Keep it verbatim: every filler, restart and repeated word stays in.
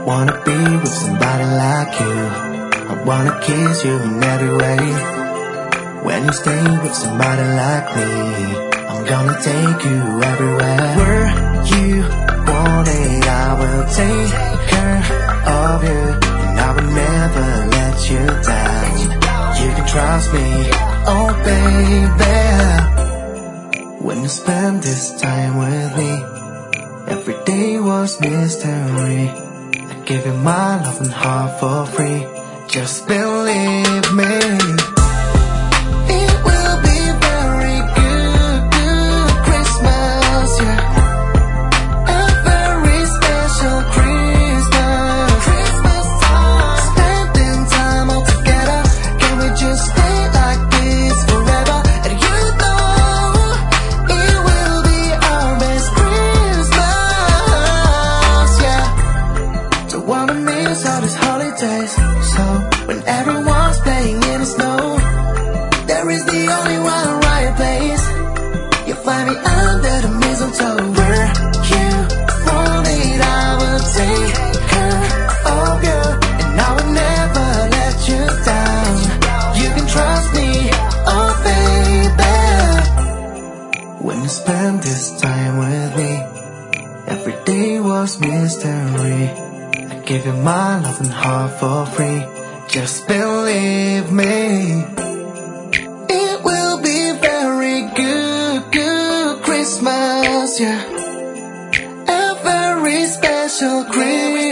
wanna be with somebody like you. I wanna kiss you in every way. When you stay with somebody like me, I'm gonna take you everywhere. Where you want it, I will take care of you, and I will never let you down. You can trust me, oh baby. When you spend this time with me, every day was mystery. I give you my love and heart for free. Just believe me. It will be very good, good Christmas, yeah. A very special Christmas. Christmas time. Spending time all together. Can we just stay like this forever? And you know it will be our best Christmas, yeah. Don't wanna miss all these holidays. So when everyone's playing in the snow, there is the only one right place. You'll find me under the mistletoe. Where you want it, I will take care of you, and I will never let you down. You can trust me, oh baby. When you spend this time with me, every day was mystery. I give you my love and heart for free. Just believe me. It will be very good, good Christmas, yeah. A very special Christmas.